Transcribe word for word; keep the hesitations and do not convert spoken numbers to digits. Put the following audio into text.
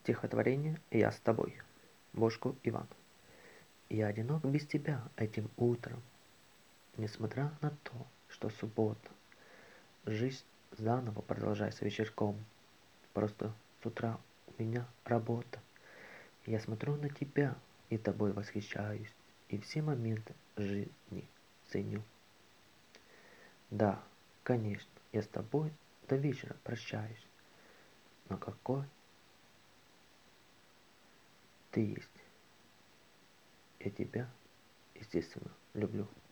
Стихотворение «Я с тобой». Бошко Иван. Я одинок без тебя этим утром, несмотря на то, что суббота. Жизнь заново продолжается вечерком. Просто с утра у меня работа. Я смотрю на тебя и тобой восхищаюсь, и все моменты жизни ценю. Да, конечно, я с тобой до вечера прощаюсь, но какой ты есть. Я тебя, естественно, люблю.